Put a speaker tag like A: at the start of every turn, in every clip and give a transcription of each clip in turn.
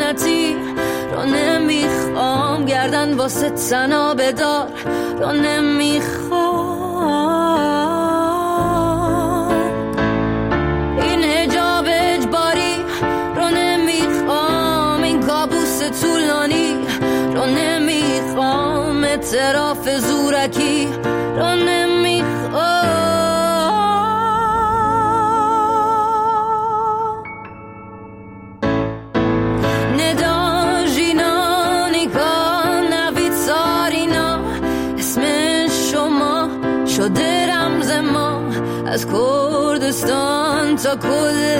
A: لعنتی رو نمیخوام، گردن واسه تنها بدار رو نمیخوام، این حجاب اجباری رو نمیخوام، این کابوس طولانی رو نمیخوام، اعتراف زورکی رو نمیخوام. شده رمز ما از کردستان تا کل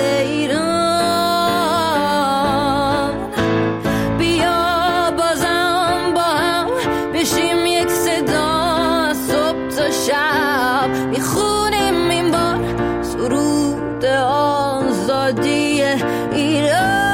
A: ایران، بیا بازم با هم بشیم یک صدا، صبح تا شب میخونیم این بار سرود آزادی ایران.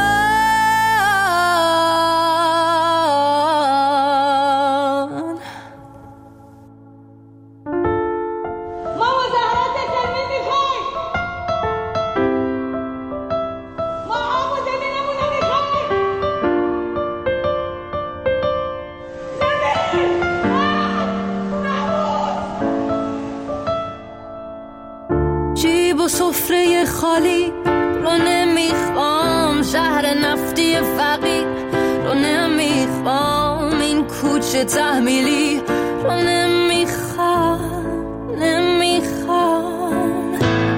A: سفره خالی رو نمیخوام، شهر نفتی فقیر رو نمیخوام، این کوچه تحمیلی رو نمیخوام،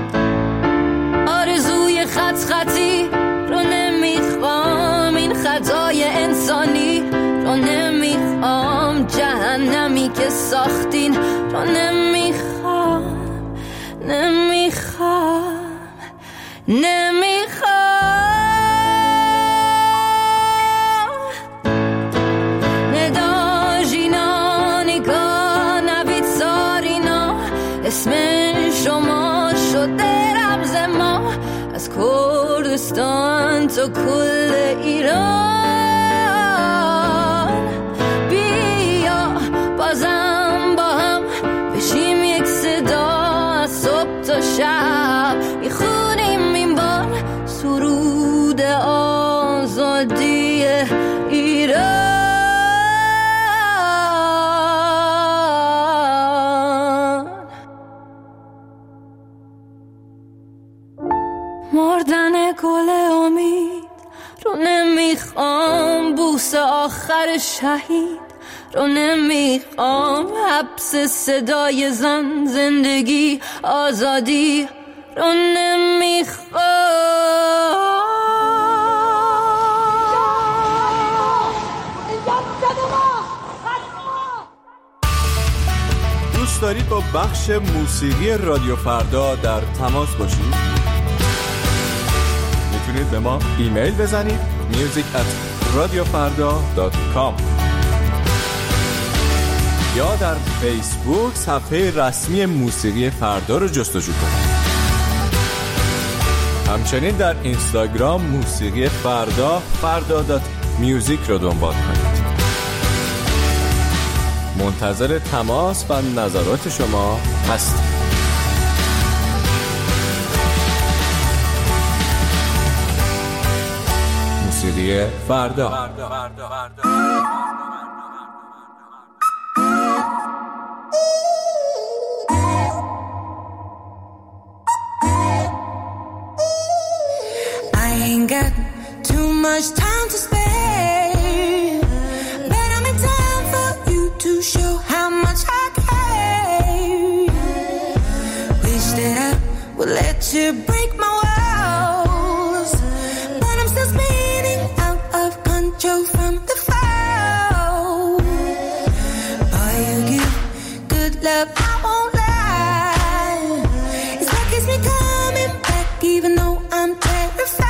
A: آرزوی خطی رو نمیخوام، این خطای انسانی رو نمیخوام، جهنمی که ساختین رو نمیخوام. ندا جینانیکا نوید سارینا، اسم شما شده رمز ما از کردستان تا کل ایران، بیا بازم با هم بشیم یک صدا، صبح تا شب میخونیم این بار سرود آزادی ایران. مردن گل امید رو نمیخوام، بوس آخر شهید رو نمیخوام، حبس صدای زن، زندگی آزادی رو نمیخوام.
B: دوست دارید با بخش موسیقی رادیو فردا در تماس باشید؟ میتونید به ما ایمیل بزنید music@radiofarda.com یا در فیسبوک صفحه رسمی موسیقی فردا رو جستجو کنید. همچنین در اینستاگرام موسیقی فردا.music رو دنبال کنید. منتظر تماس و نظرات شما هستیم. موسیقی فردا.
C: Got too much time to spare, but I'm in time for you to show how much I care. Wish that I would let you break my walls, but I'm still spinning out of control from the fall. Boy, you give good love, I won't lie. It's what keeps me coming back even though I'm terrified.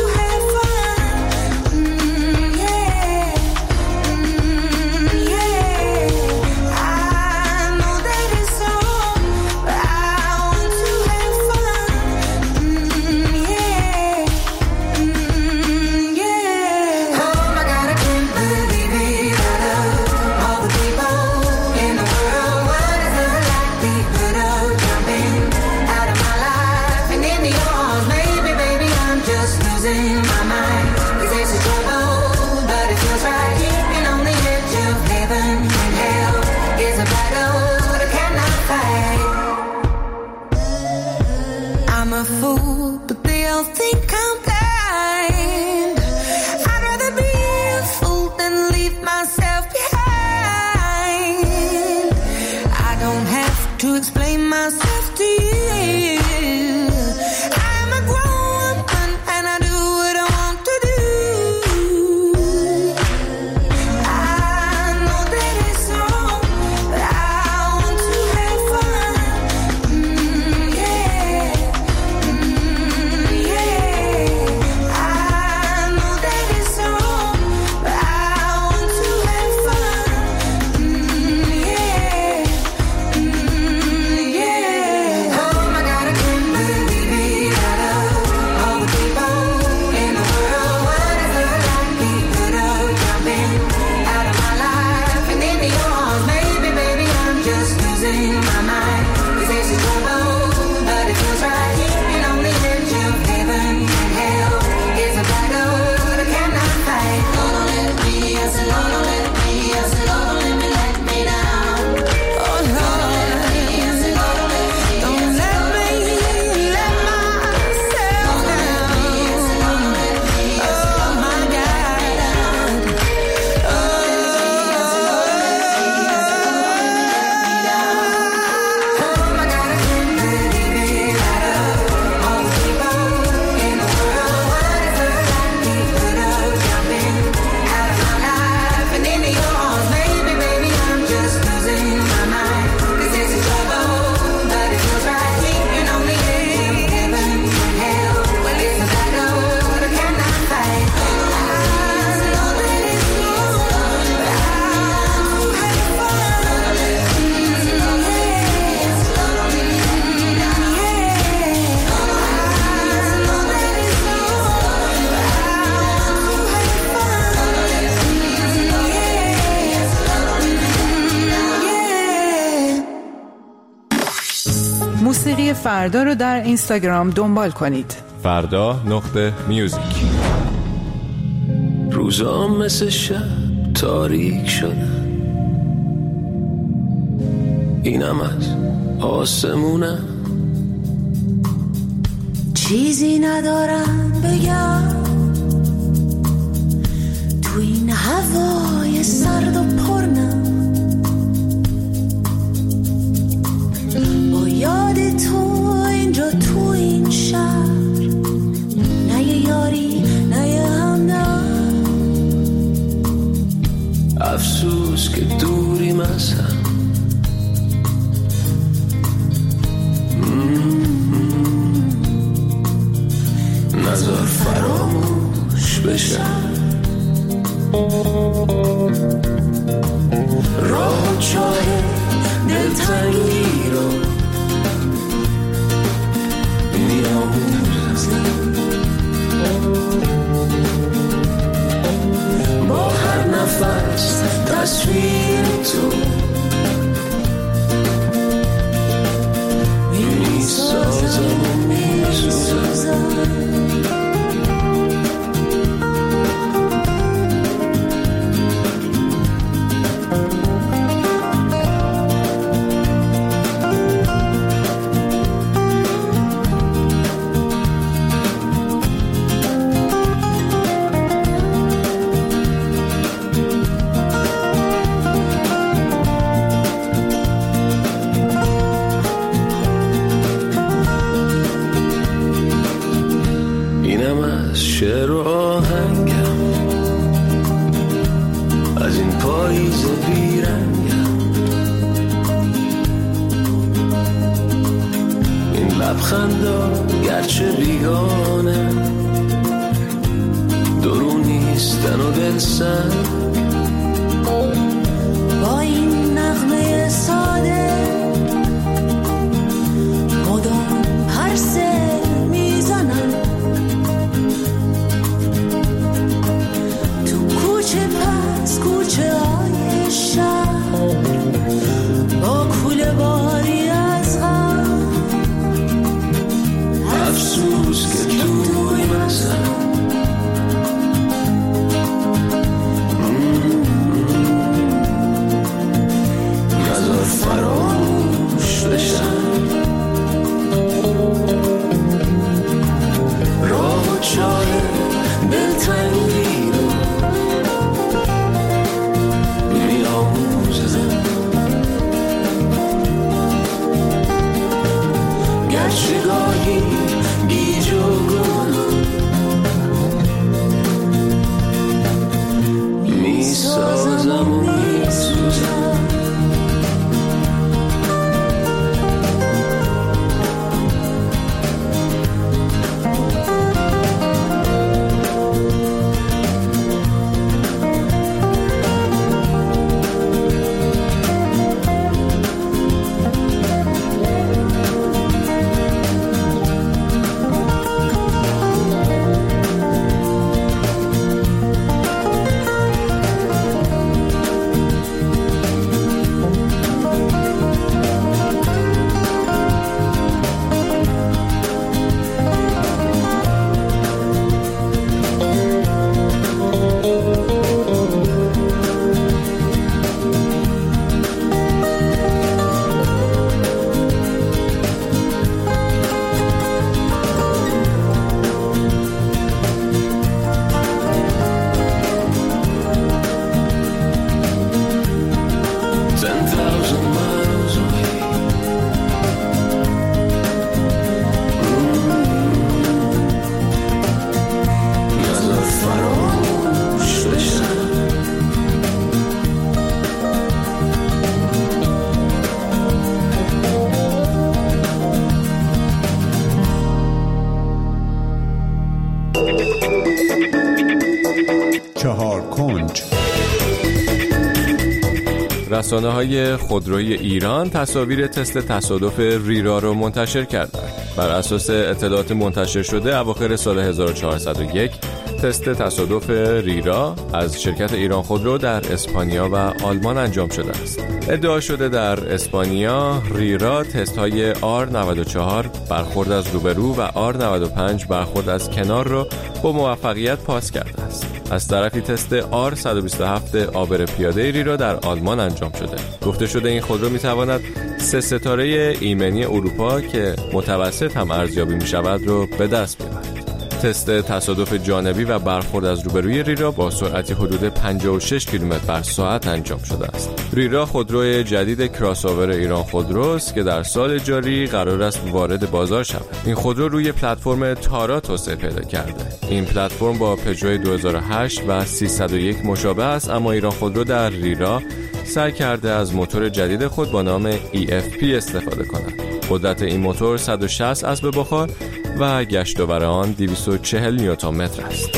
C: Yeah. I'm a fool, but they all think I'm blind. I'd rather be a fool than leave myself behind. I don't have to explain myself to you. I'm a grown woman and I do what I want to do. I know that it's wrong, but I want to have fun. Yeah. Yeah. I know that it's wrong, but I want to have fun. Yeah. Yeah. Oh my God, I can't believe it. Out of all the people in the world, what is it like me could have jumping out of my life and into your arms? Maybe, baby, I'm just losing my mind. 'Cause this is trouble, but it feels right. And on the edge of heaven and hell is a battle that I cannot fight. Lord, don't let me, I said, Lord, don't let me, I said, Lord, don't let me let me down. Oh, Lord, don't let me, I said, Lord, don't let me, don't let me let myself down. Oh, my God. Oh, my God, I can't believe it. Out of all the people in the world, what is it like me could have jumping out of my life and into your arms? Maybe, baby, I'm just losing my mind. 'Cause this is trouble, but it feels right. And on the edge of heaven and hell, well, it's a battle that I cannot fight. I know that it's wrong, but I want to have fun.
D: موسیقی فردا رو در اینستاگرام دنبال کنید.
B: فردا.music.
E: روزا مثل شب تاریک شدن، اینم از آسمونم.
C: چیزی ندارم بگم تو این هوای سرد و پرنم. با یاد تو اینجا تو این شهر، نه یه یاری نه یه همدم.
E: افسوس که دوریم از هم. نذار فراموش بشم راه و چاه دلتنگی رو می‌آموزم. با هر نفس تصویر تو می‌سازم و می‌سوزم. شعر و آهنگم از این پاییز بیرنگم. این لبخندا گرچه بیگانه درون نیستن و دل سنگ.
C: با این نغمه ساده مدام پرسه میزنم. کوچه های شهر با کوله باری از غم.
E: افسوس که دوریم از هم. نذار فراموش گرچه گاهی گیج و گم میسازم و میسوزم.
B: رسانه‌های خودروی ایران تصاویر تست تصادف ریرا رو منتشر کردند. بر اساس اطلاعات منتشر شده اواخر سال 1401 تست تصادف ریرا از شرکت ایران خودرو در اسپانیا و آلمان انجام شده است. ادعا شده در اسپانیا ریرا تست‌های R94 برخورد از روبرو و R95 برخورد از کنار را با موفقیت پاس کرده است. از طرفی تست R127 عابر پیاده ریرا در آلمان انجام شده. گفته شده این خودرو میتواند 3 ستاره ایمنی اروپا که متوسط هم ارزیابی میشود رو به دست بیاورد. تست تصادف جانبی و برخورد از روبروی ریرا با سرعتی حدود 56 کیلومتر بر ساعت انجام شده است. ریرا خودروی جدید کراس‌آور ایران خودروست که در سال جاری قرار است وارد بازار شود. این خودرو روی پلتفرم تارا توسعه پیدا کرده. این پلتفرم با پژو 2008 و 301 مشابه است، اما ایران خودرو در ریرا سعی کرده از موتور جدید خود با نام EFP استفاده کند. قدرت این موتور 160 اسب بخار و گشت و بر آن 240 نیوتن متر است.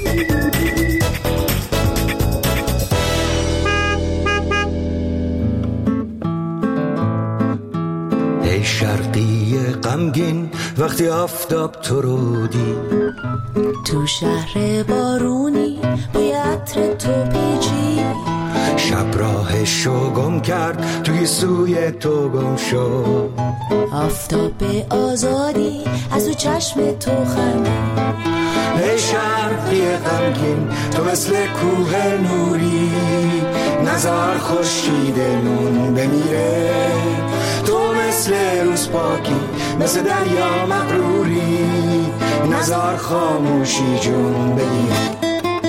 F: ای شرقی غمگین وقتی آفتاب تو رو دید،
A: تو شهر بارونی بوی عطر تو پیچی،
F: شب راهشو گم کرد توی سوی تو گم شد،
A: آفتاب آزادی از تو چشم تو خندی.
F: ای شرقی غمگین تو مثل کوه نوری، نزار خورشیدمون بمیره، تو مثل روز پاکی مثل دریا مغروری، نزار خاموشی جون بگیره.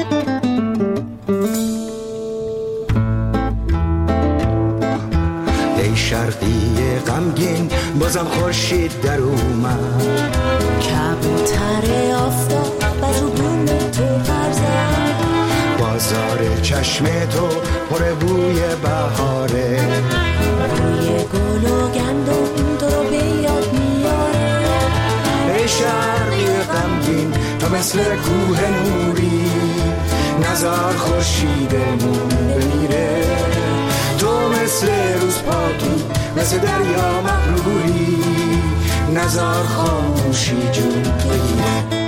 F: ای شرقی غمگین بازم خورشید در اومد،
A: کبوتر آفتاب و رو بوم تو برزد،
F: بازار چشم تو پر بوی بهاره،
A: بوی گل و گندم تو رو به یاد میاره.
F: ای شرقی غمگین تو مثل کوه نوری، نزار خورشیدمون بمیره، تو مثل روز پاکی مثل دریا مغروری، نزار خاموشی جون بگیره.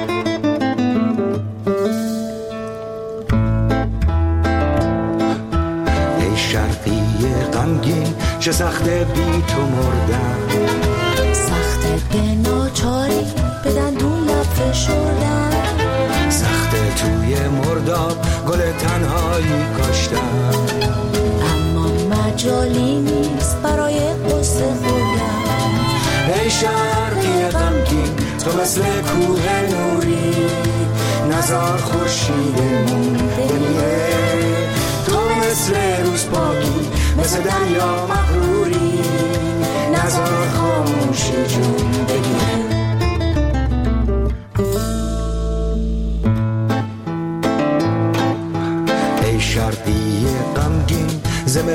F: ای شرقی غمگین چه سخته بی تو مردن،
A: سخته به ناچاری بدن دون لب فشردن،
F: سخته توی مرداب گل تنهایی کاشتن،
A: اما مجالی نیست برای قصه خوردن.
F: ای شرقی غمگین تو مثل کوه نوری، نزار خورشیدمون بمیره، تو مثل روز پاکی مثل دریا مغروری، نزار خاموشی جون بگیره.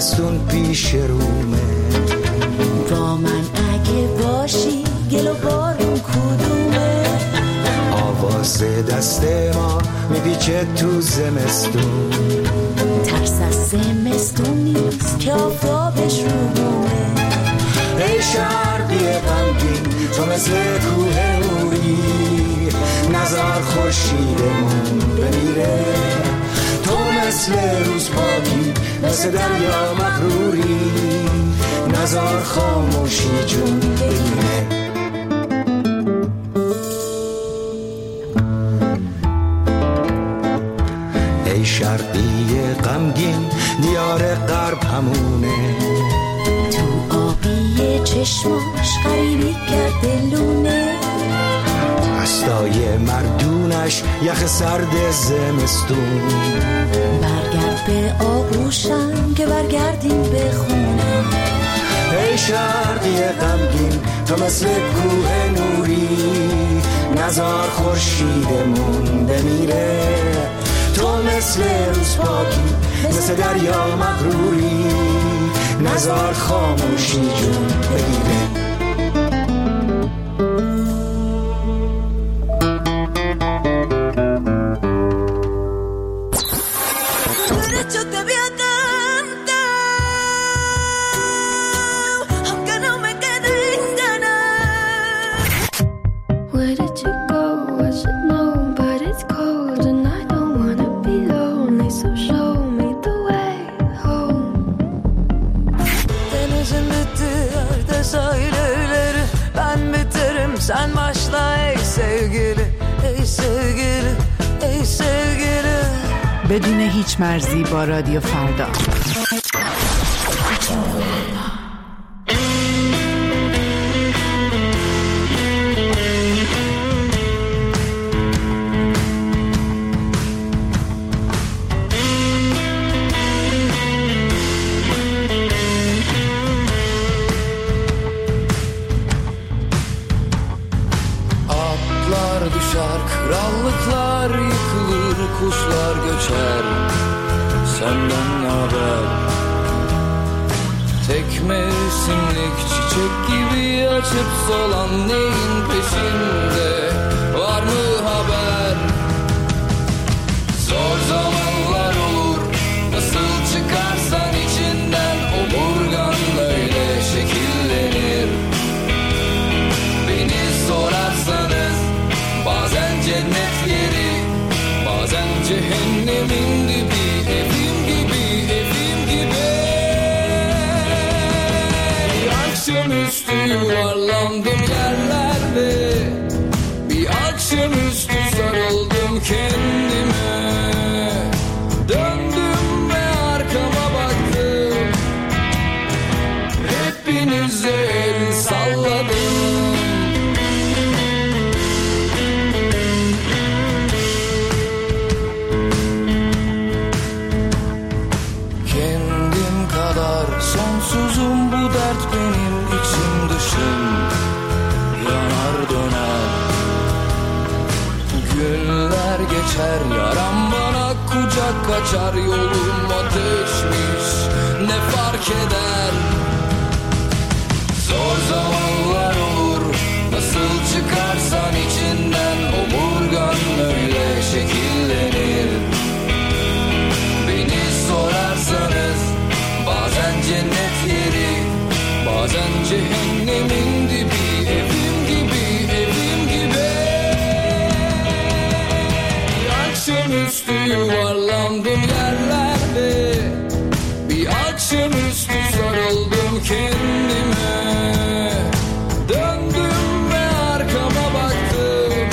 F: زمستون پیش رومه.
C: با من اگه باشی گل و بارون کدومه؟
F: آواز دست ما میپیچه تو زمستون.
C: ترس از زمستون نیست که آفتابش رو بومه.
F: ای شرقی غمگین تو مثل کوه نوری، نزار خورشیدمون بمیره. تو مثل روز پاکی مثل دریا مغروری، نزار خاموشی جون بگیره. ای شرقی غمگین دیار غرب همونه،
C: تو آبی چشماش غریبی کرده لونه.
F: دستای مردونش یخ سرد زمستون.
C: برگرد به آغوشم که برگردیم به خونه.
F: ای شرقی غمگین تو مثل کوه نوری، نزار خورشیدمون بمیره. تو مثل روز پاکی مثل دریا مغروری، نزار خاموشی جون بگیره.
A: Sen başla ey sevgili, ey sevgili, ey sevgili.
D: بدون هیچ مرزی با رادیو فردا.
E: Krallıklar yıkılır, kuşlar göçer. Senden haber? Tek mevsimlik çiçek gibi açıp solan neyin peşinde? Var mı haber? Zor zamanlar olur, nasıl çıkarsan içinden, omurgan böyle şekillenir. Beni sorarsanız bazen cennet yeri, bazen cehennemin dibi, evim gibi, evim gibi. Bir akşamüstü yuvarlandım yerlerde, bir akşamüstü sarıldım kendime. Döndüm ve arkama baktım, hepinize el salladım. Sonsuzum bu dert benim içim dışım, yanar döner. Günler geçer, yaram bana kucak açar. Yolum ateşmiş, ne fark eder? Zor zamanlar olur, nasıl çıkarsan içinden, omurgan öyle şekillenir. Beni sorarsanız bazen cennet yeri, bazen cehennemin dibi, evim gibi, evim gibi. Bir akşamüstü yuvarlandım yerlerde, bir akşamüstü sarıldım kendime. Döndüm ve arkama baktım,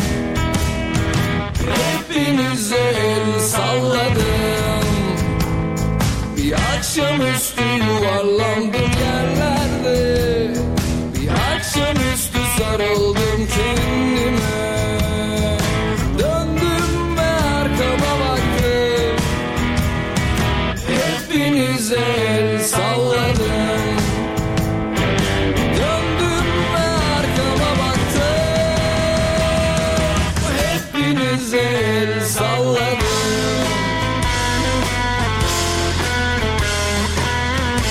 E: hepinize el salladım. Bir akşamüstü yuvarlandım yerlerde, bir akşamüstü sarıldım kendime. Döndüm ve arkama baktım, hepinize el salladım. Döndüm ve arkama baktım, hepinize el salladım.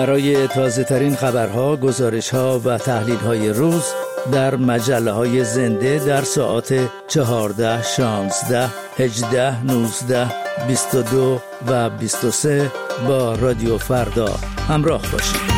G: برای تازه ترین خبرها، گزارشها و تحلیل های روز در مجله های زنده در ساعات 14, 16, 18, 19, 22 و 23 با رادیو فردا همراه باشید.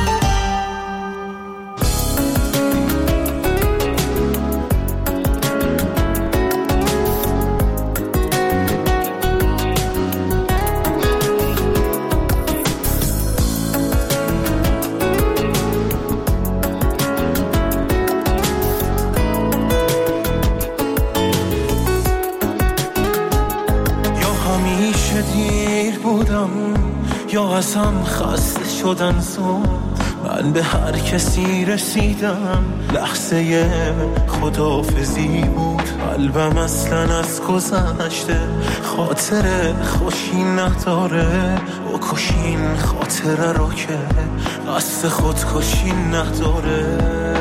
E: یا ازم خسته شدن زود، من به هر کسی رسیدم لحظه خداحافظی بود. قلبم اصلا از گذشته خاطر خوشی نداره، بکشین خاطره رو که قصد خودکشی نداره.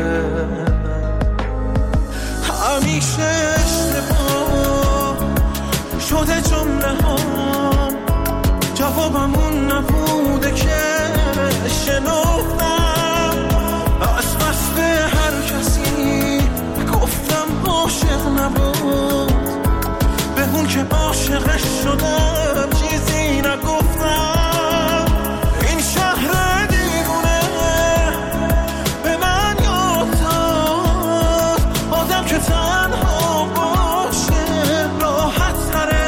E: همیشه اشتباه شده جمله هام، جوابمون نبوده که شنفتم از بس به هر کسی گفتم عاشق نبود، به اون که عاشقش شدم چیزی نگفتم. این شهر دیوونه به من یاد داد آدم که تنها باشه راحت تره.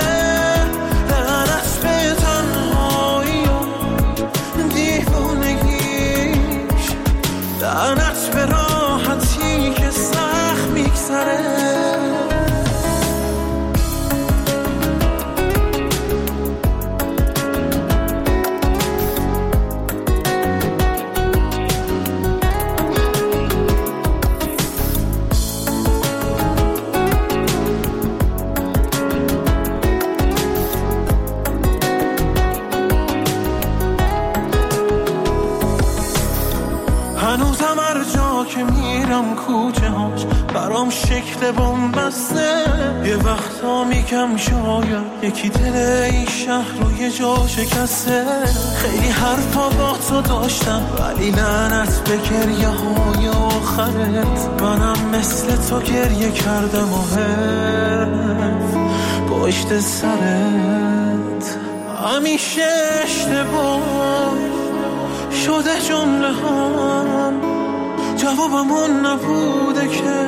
E: لعنت به راحتی که سخت میگذره. هنوزم هر جا که میرم کوچه هاش برام شکل بنبسته. یه وقتا میگم شاید یکی دل این شهر رو یه جا شکسته. خیلی حرفا با تو داشتم ولی لعنت به گریه های آخرت، منم مثل تو گریه کردم و حرف پشت سرت. همیشه اشتباه شده جمله هم، جوابمون نبوده که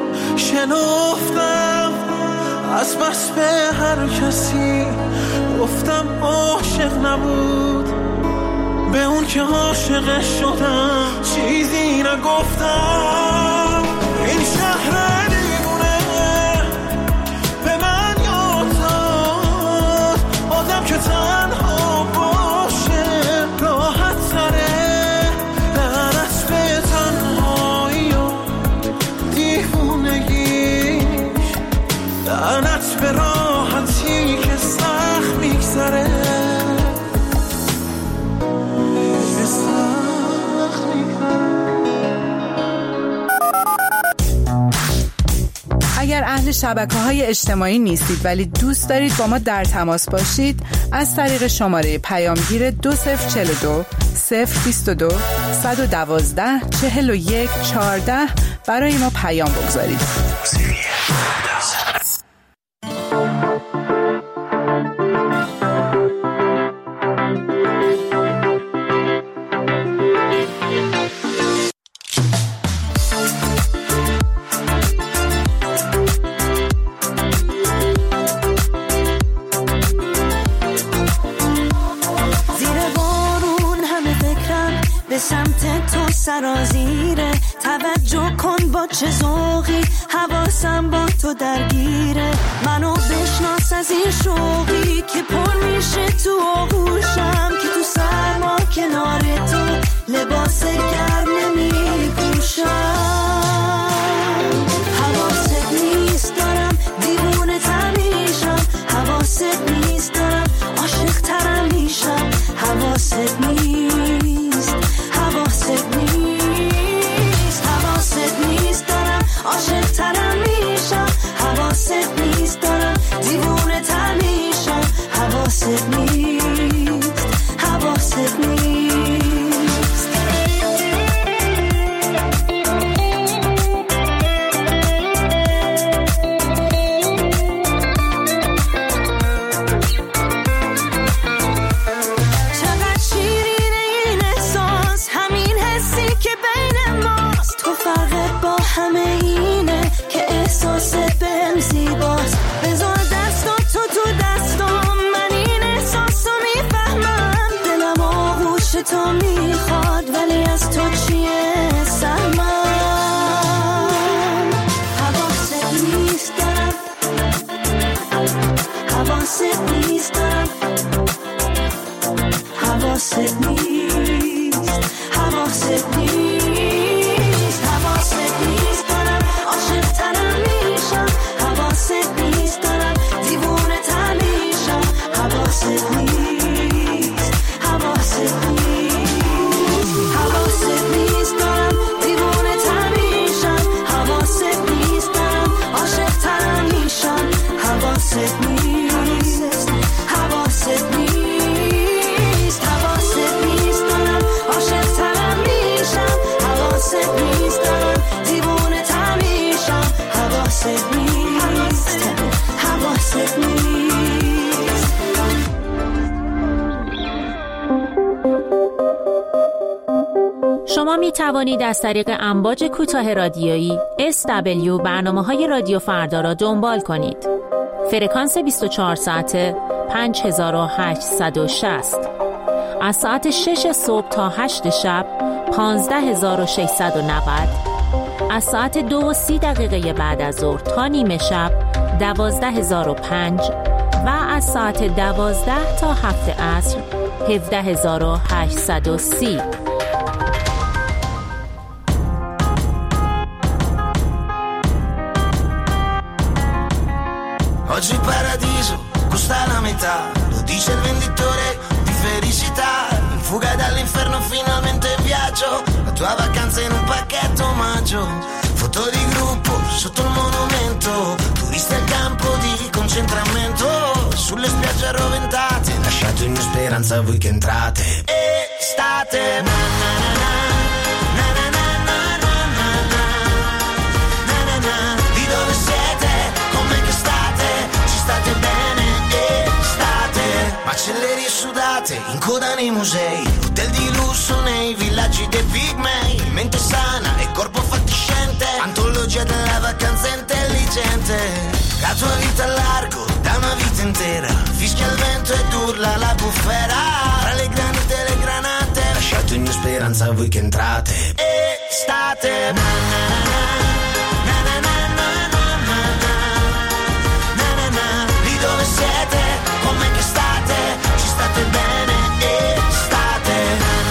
E: شنفتم از بس به هر کسی گفتم عاشق نبود، به اون که عاشق شدم چیزی نگفتم. این شهر دیوونه به من یاد داد آدم که تنها باشه راحت تره. لعنت به تنهایی و دیوونگیش، لعنت به راحتی که سخت میگذره.
D: اگر اهل شبکه‌های اجتماعی نیستید ولی دوست دارید با ما در تماس باشید، از طریق شماره پیامگیر 2042 022 112 41 14 برای ما پیام بگذارید.
A: سمت تو سرازیره، توجه کن با چه ذوقی، حواسم با تو درگیره. منو بشناس از این شوقی که پر میشه تو آغوشم، که تو سرما کنار تو لباس گرم نمیپوشم. حواست نیست دارم دیوونه تر میشم، حواست نیست دارم عاشق ترم میشم. حواست نیست، حواست نیست، حواست نیست دارم عاشق ترم میشم. حواست نیست دارم دیوونه تر میشم. حواست نیست، حواست نیست. حواست نیست، حواست نیست.
H: شما می توانید از طریق امواج کوتاه رادیویی SW برنامه‌های رادیو فردا را دنبال کنید. فرکانس 24 ساعته 5860. از ساعت 6 صبح تا 8 شب 15690. از ساعت 2:30 بعد از ظهر تا نیمه شب 12005 و از ساعت 12 تا 7 عصر 17830.
I: Oggi il paradiso costa la metà, lo dice il venditore di felicità. In fuga dall'inferno finalmente viaggio, la tua vacanza in un pacchetto omaggio. Foto di gruppo sotto il monumento, turisti al campo di concentramento. Sulle spiagge arroventate, lasciate ogni speranza a voi che entrate. Estate, na na na na. Macellerie sudate, in coda nei musei, hotel di lusso nei villaggi dei pigmei, mente sana e corpo fatiscente, antologia della vacanza intelligente. La tua vita a largo da una vita intera, fischia il vento ed urla la bufera. Tra le granite e le granate, lasciate ogni speranza a voi che entrate. Estate, na na na na. Bene, estate,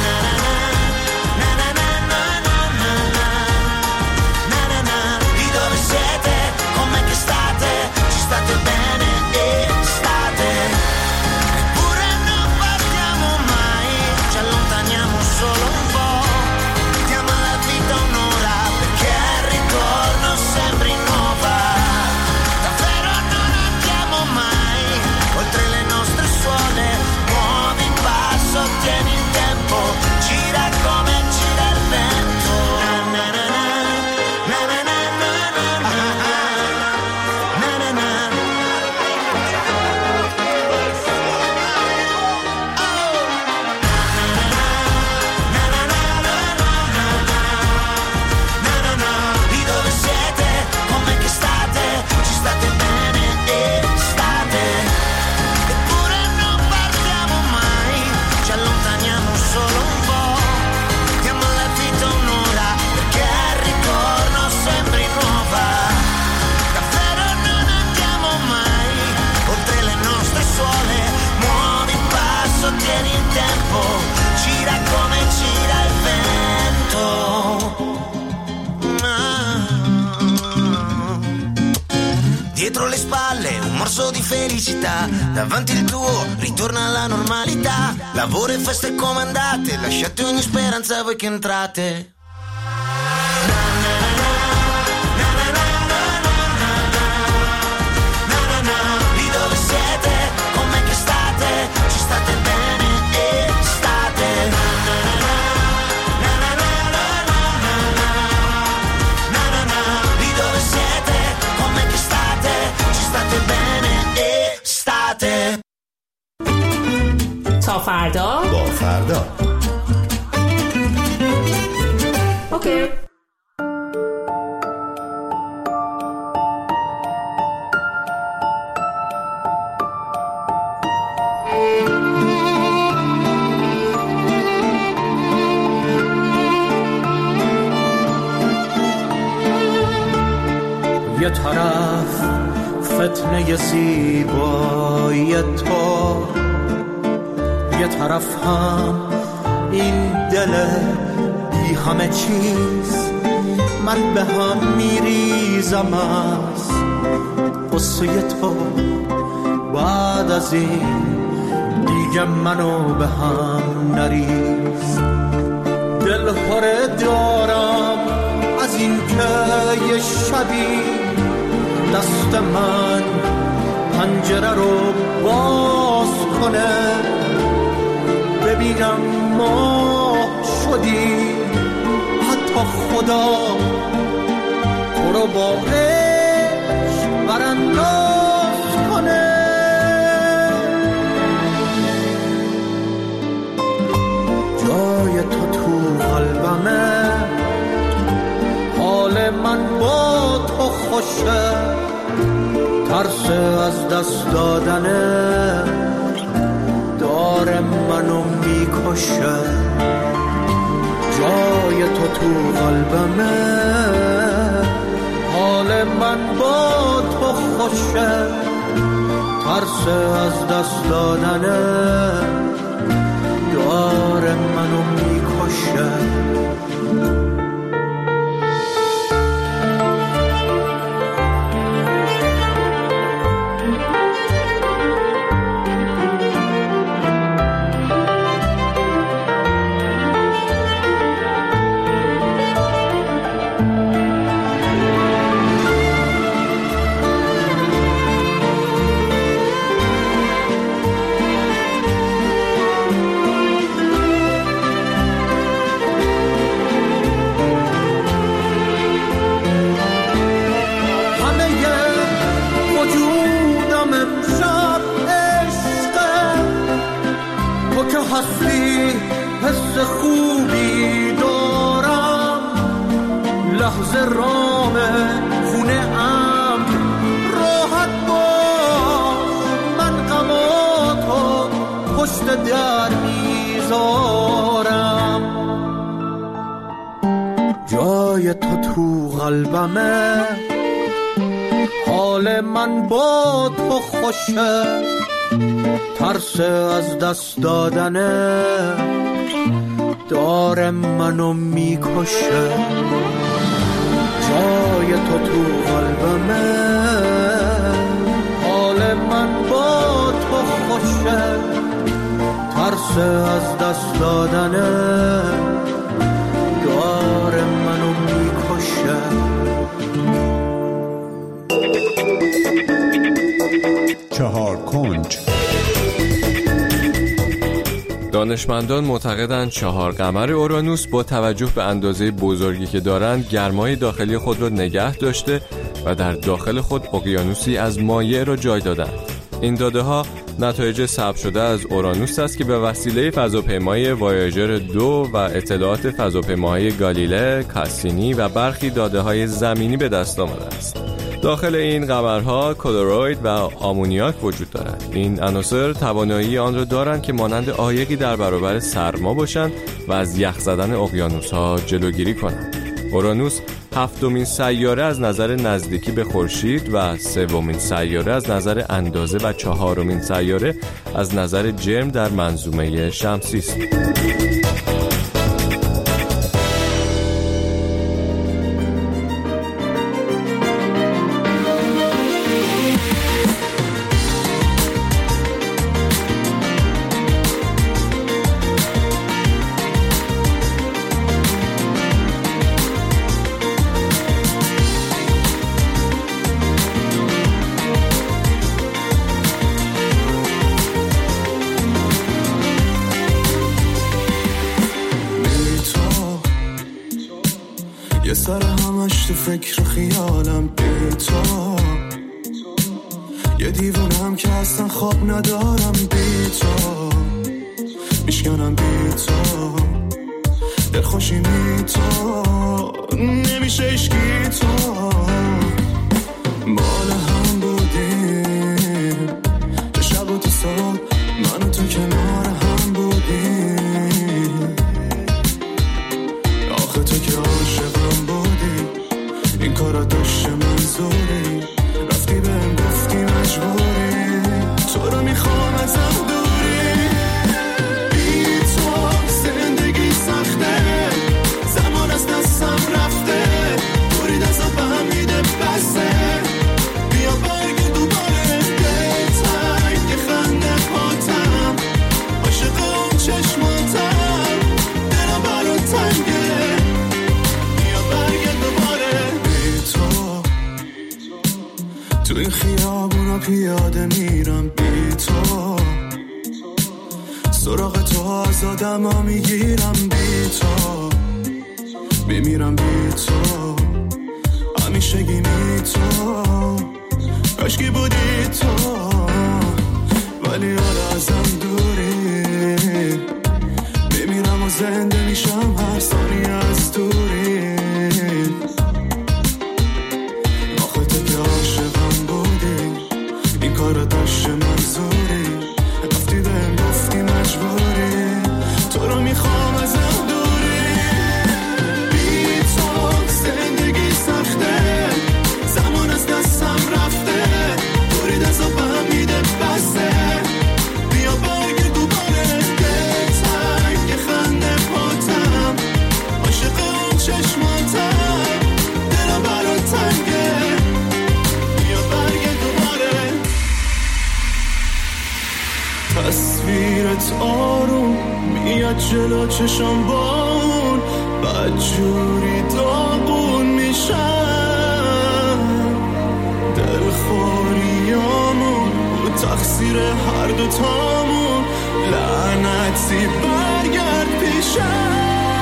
I: na na na na na na na na na. Di dove siete? Com'è che state? Ci state bene, estate. Eppure non partiamo mai, ci allontaniamo solo un po'. Diamo alla vita un'ora perché al ritorno sembri nuova. Davvero non andiamo mai oltre le nostre suole. Tieni il tempo, gira come gira il vento. Na na na na na na na na na na na. Di dove siete? Com'è che state? Ci state bene, estate. Eppure non partiamo mai, ci allontaniamo solo un po', diamo alla vita un'ora perché al ritorno sembri nuova. Davvero non andiamo mai oltre le nostre suole, muovi il passo, tieni il tempo, gira come gira il vento. Dietro le spalle un morso di felicità, davanti il tuo ritorna alla normalità. Lavoro e feste comandate, lasciate ogni speranza a voi che entrate. Di dove siete? Com'è che state? Ci state bene, estate. Di dove siete? Com'è che state? Ci state bene, estate.
H: تا فردا
F: با فردا.
H: اوکی.
E: یه طرف فتنه زیبایی تو، یه طرف هم این دل بی همه چیز. من به هم میریزم از قصه تو، بعد از این دیگه منو به هم نریز. دل هره دارم از این که یه شبی دست من پنجره رو باز کنه، ببینم ماه شدی، حتی خدا تو رو با برانداز کنه. جای تو قلبمه، حال من با تو خوشه، ترس از دست دادنه داره منو میکشه. جای تو قلبمه، حال من با تو خوشه، ترس از دست دادنه داره منو میکشه. هستی حس خوبی دارم، لحظه رامه خونه ام راحت باش، من غماتو پشت در میذارم. جای تو قلبمه، حال من با تو خوشه، ترس از دست دادنه داره منو میکشه. جای تو قلبمه، حال من با تو خوشه، ترس از دست دادنه داره منو میکشه.
J: چهار کنج.
B: دانشمندان معتقدند 4 قمر اورانوس با توجه به اندازه بزرگی که دارند گرمای داخلی خود را نگه داشته و در داخل خود اقیانوسی از مایع را جای دادند. این داده ها نتایج ثبت شده از اورانوس است که به وسیله فضاپیمای وایاژر 2 و اطلاعات فضاپیماهای گالیله، کاسینی و برخی داده های زمینی به دست آمده است. داخل این قمرها کلروید و آمونیاک وجود دارد. این عناصر توانایی آن را دارند که مانند عایقی در برابر سرما باشند و از یخ زدن اقیانوس‌ها جلوگیری کنند. اورانوس 7مین سیاره از نظر نزدیکی به خورشید و 3مین سیاره از نظر اندازه و 4مین سیاره از نظر جرم در منظومه شمسی است.
E: یه سر همش تو فکر و خیالم بی تو، یه دیوونم که اصلا خواب ندارم بی تو، میشکنم بی تو، دلخوشی بی تو، نمیشه عشقی تو، مال هم بودیم تو شب و تو صبح، من و تو کنار هم بودیم، آخه تو که عاشقم بودی، این کارا داشته منظوری، رفتی بهم گفتی مجبوری، تو رو میخوام ازم دوری، بی تو زندگی سخته، زمان از دستم رفته، دوری دستم به هم میده بسته، بیا برگ دوباره بهتر، یه خنده پاتم، عاشق اون چشماتم، دلم برات تنگه، بیا برگ دوباره بی تو، تو این خیابونا پیاده میرم بی تو، سراغ تو از آدما میگیرم بی تو، میمیرم بی تو، همیشگی بی تو، کاشکی بودی تو، ولی حالا ازم دوری. بمیرم و زنده میشم هر ثانیه از دوری. آخه تو که عاشقم بودی، این کارا داشته منظوری. رفتی بهم گفتی مجبوری، تو رو میخوام ازم دوری. بی تو زندگی سخته، زمان از دستم رفته. دوری دست و فهمیده بسته، بیا برگرد دوباره. تنگ خنده پاتم، عاشق اون چشماتم. دلم برات تنگه، بیا برگرد دوباره. تصویرت آروم میاد جلو چشم بون، بدجوری داغون میشم. دلخوریامون و تقصیر هر دوتامون، لعنتی برگرد پیشم.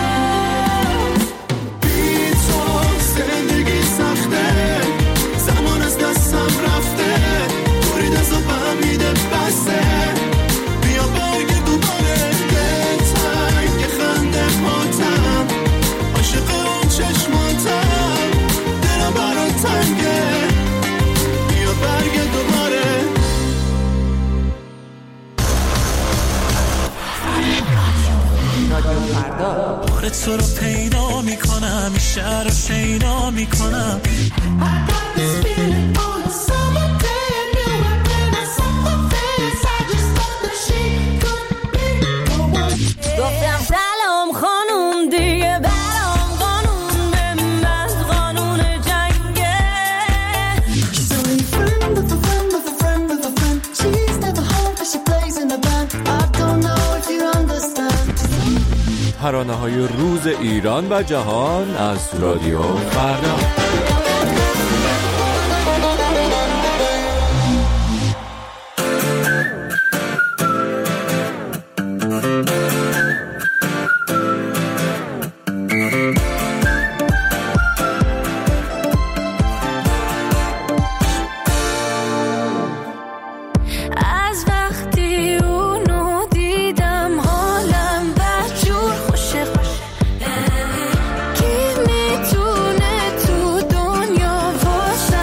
E: بی تو زندگی سخته، زمان از دستم رفته. دوری دست و فهمیده بسته، بیا برگرد دوباره. تنگ خنده پاتم، عاشق اون چشماتم. دلم برات تنگه، بیا برگرد دوباره. باره تو رو پیدا میکنم، این شهر رو شیدا میکنم.
A: گفتم سلام خانوم، دیگه برام قانون به من قانون جنگه.
B: ترانه‌های روز ایران و جهان از رادیو فردا.
A: از وقتی اونو دیدم حالم بدجور خوشه. کی میتونه تو دنیا واسه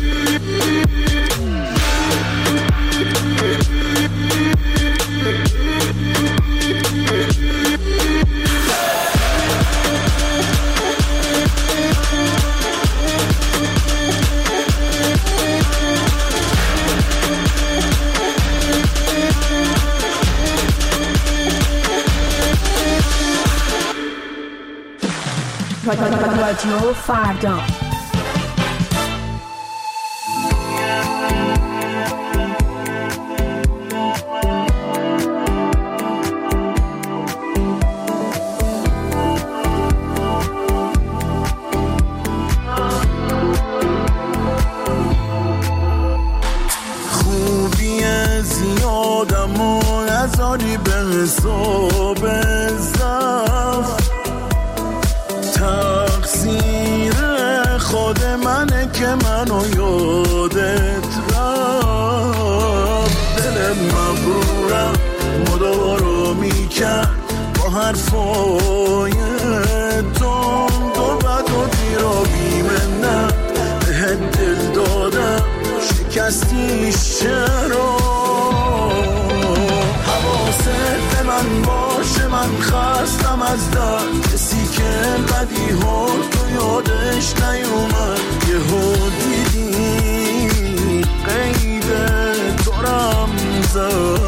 K: رادیو فردا.
E: خوبی زیادم و نذاری به حساب زفت، تقصیر خود منه که منو یادت رفت. دل مغرورم مدارو میکرد با حرفای تند و بد و دیرا بیمنم بهت دل دادم شکستیش چرا؟ حواست به من باشه من خستم از درد، کسی که بدی ها تو یادش نیومد یهو دیدی قید تو رمزد،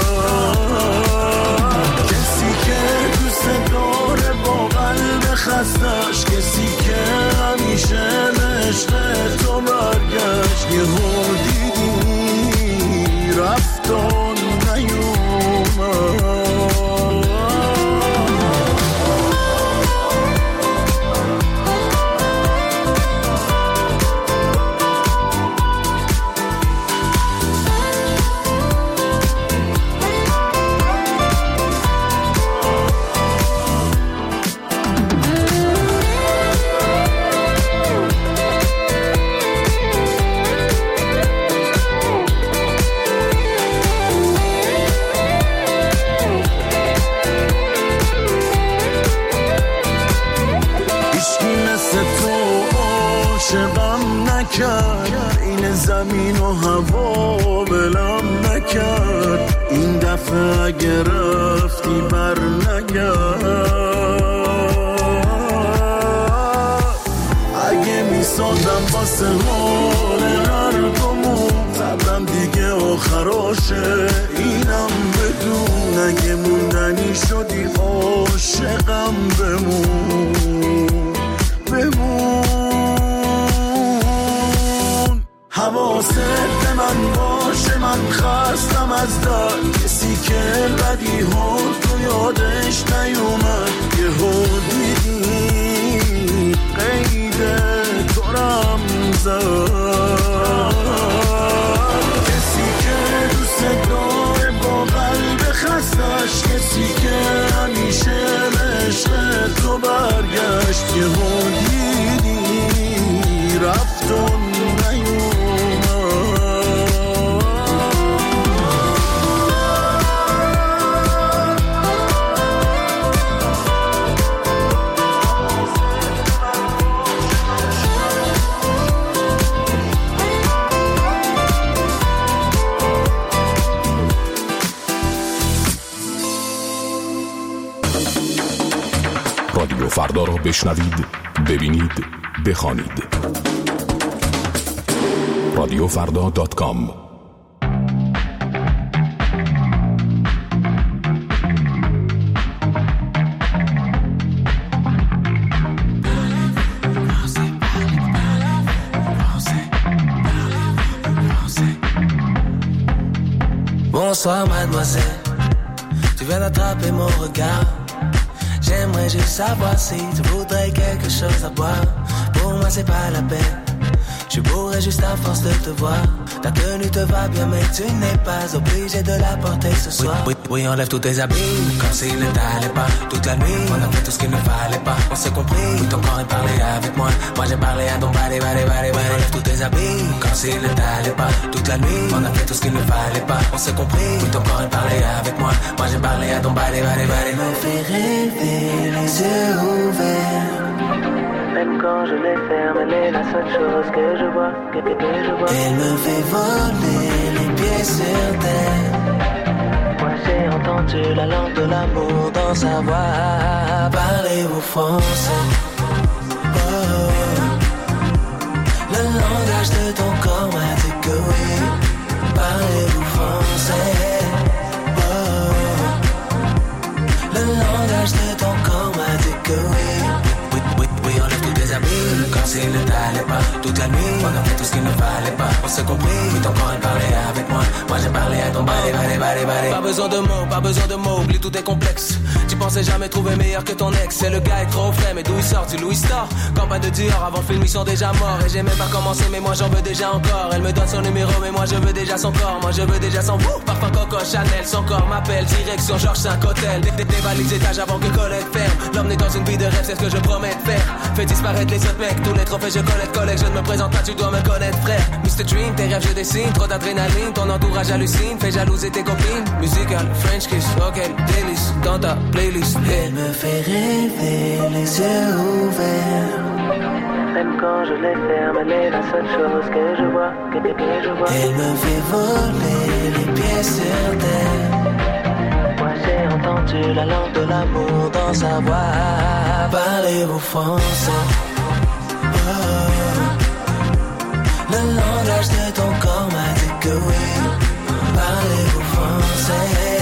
E: کسی که دوست داره با قلب خستش، کسی که همیشه به عشق تو برگشت یهو دیدی رفت و نیومد. این زمین و هوا بلم نکرد، این دفعه اگه رفتی بر نگرد، اگه میسازم واسه حال هر دومون صبرم دیگه آخراشه اینم بدون، اگه موندنی شدی عاشقم بمون حواست به من باشه من خستم از درد، کسی که بدی ها تو یادش نیومد یهو دیدی قید تو رمزد، کسی که دوست داره با قلب خستش، کسی که همیشه به عشق تو برگشت یهو دیدی رفت و نیومد.
L: رادیو فردا را بشنوید، ببینید، بخوانید. radiofrda.com.
M: Bonsoir mademoiselle, tu viens d'attraper mon regard. J'aimerais juste savoir si tu voudrais quelque chose à boire. Pour moi c'est pas la peine, je bourrais juste à force de te voir. Ta tenue te va bien mais tu n'es pas obligé de la porter ce soir. Oui, enlève tous tes habits, comme s'il ne t'allait pas. Toute la nuit, on a fait tout ce qu'il ne fallait pas. On s'est compris, oui ton corps est parlé avec moi. Moi j'ai parlé à ton body. Enlève tous tes habits, comme s'il ne t'allait pas. Toute la nuit, on a fait tout ce qu'il ne fallait pas. On s'est compris, oui ton corps est parlé avec moi. Moi j'ai parlé à ton body. Me fais rêver les yeux ouverts. Même quand je les ferme, elle est la seule chose que je vois, que je vois. Elle me fait voler les pieds sur terre. Moi j'ai entendu la langue de l'amour dans sa voix. Parlez-vous français? Le langage de ton corps m'a dit que oui. Parlez-vous français? Le langage de ton corps m'a dit que oui. Oui, on lève tous tes amis, comme s'il ne t'allait pas. Toute la nuit, on a fait tout ce qu'il ne fallait pas. On s'est compris, ton corps elle parlait avec moi. Moi j'ai parlé à ton body. Pas besoin de mots, oublie tous tes complexes. Tu pensais jamais trouver meilleur que ton ex. C'est le gars est trop frais, mais d'où il sort? Du Louis Store. Campagne de Dior, avant le film ils sont déjà morts. Et j'ai même pas commencé, mais moi j'en veux déjà encore. Elle me donne son numéro, mais moi je veux déjà son corps. Moi je veux déjà son parfum Coco Chanel. Son corps m'appelle, direction Georges 5 Hôtel. Des valises étages avant que Colette ferme. L'emmener dans une vie de rêve, c'est ce que je promets de faire. Fais disparaître les autres mecs, tous les trophées je collecte. Je ne me présente pas, tu dois me connaître frère. Mr. Dream, tes rêves je dessine. Trop d'adrénaline, ton entourage hallucine. Fais jalouser tes copines. Musical, French kiss, ok, délice. Dans ta playlist, elle me fait rêver, les yeux ouverts. Même quand je les ferme, elle est la seule chose que je vois, que je vois. Elle me fait voler les pieds sur terre. Moi j'ai entendu la langue de l'amour dans sa voix. Parlez-vous français? Le langage de ton corps m'a dit que oui. Parlez-vous français?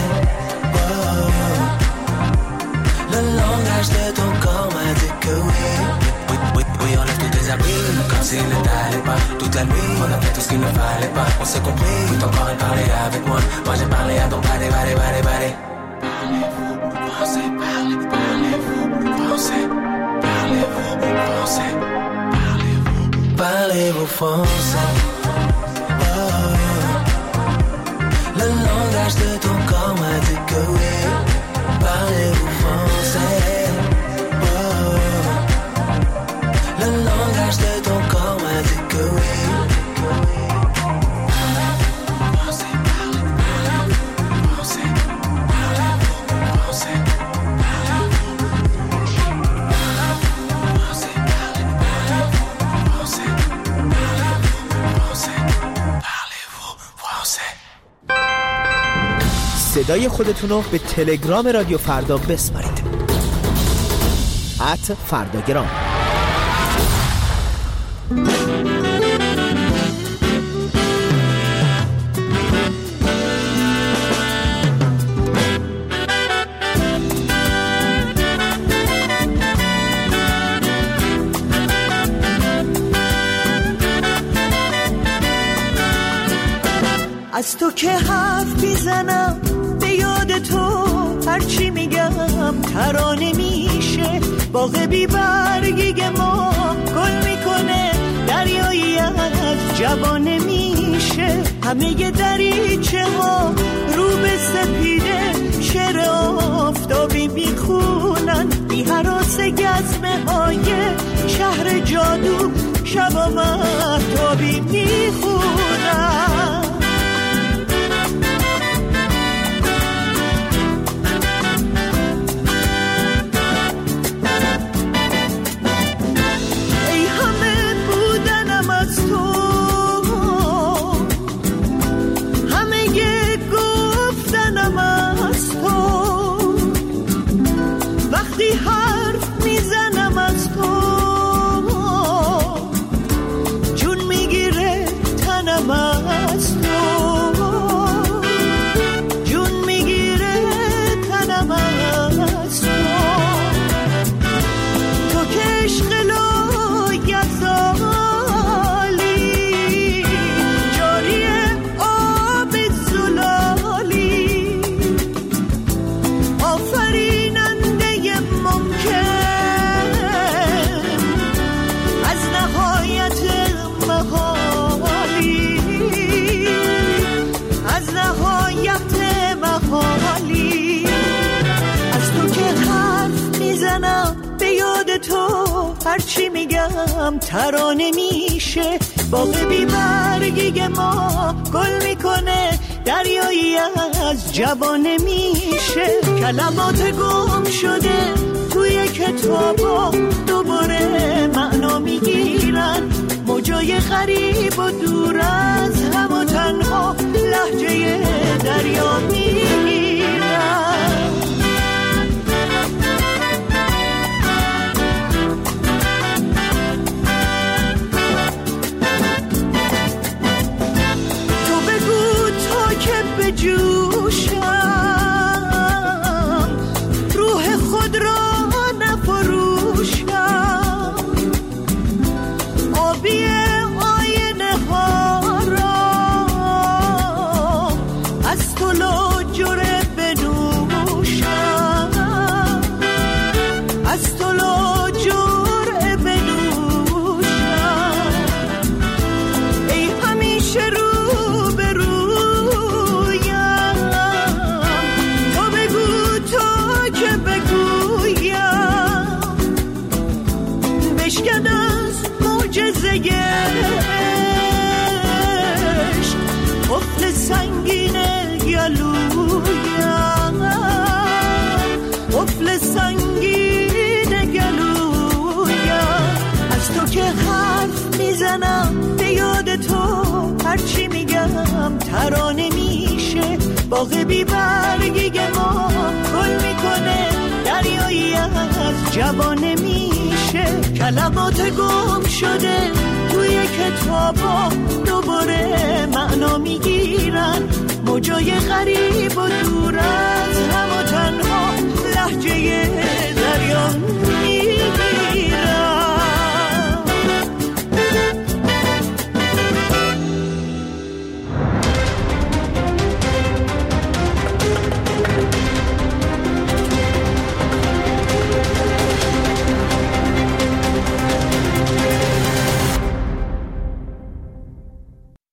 M: Le langage de ton corps m'a dit que oui. Oui, on lève tous tes amis, comme s'il ne t'allait pas. Toute la nuit, on a fait tout ce qu'il ne fallait pas. On s'est compris, ton corps elle parlait avec moi. Moi j'ai parlé à ton body. Parlez-vous français? Parlez-vous français? Parlez-vous français? Le langage de ton corps m'a dit que oui. Parlez-vous français? Le langage de ton corps m'a dit que oui.
N: صدای خودتون رو به تلگرام رادیو فردا بسپارید. @فرداگرام.
A: از تو که حرف میزنم به یاد تو هرچی میگم ترانه میشه. باغ بی برگی ما گل میکنه دریایی از جوانه میشه. همه دریچه ها رو به سپیده شعر آفتابی میخونن. بی هراس گزمه های شهر جادو شبا مهتابی میخونن. هرچی میگم ترانه میشه. باغ بی برگی ما گل میکنه دریایی از جوانه میشه. کلمات گم شده توی کتابا دوباره معنی
E: معنا میگیرن، موجای غریب و دور از هم و تنها لهجه دریا میگیرن. تو بگو تا که بجوشم، روح خود را نفروشم، آبی آینه ها را از تو لاجره بنوشم، از تو لاجره بنوشم. ای همیشه رو به رویم، تو بگو تا که بگویم، بشکن از معجزه عشق قفل سنگین گلویم، قفل سنگین گلویم. از تو که حرف میزنم به یاد تو، هرچی میگم ترانه میشه. باغ بی برگی ما گل میکنه، دریایی از جوانه میشه. کلمات گم شده توی کتابا دوباره معنا میگیرن، موجای غریب و دورن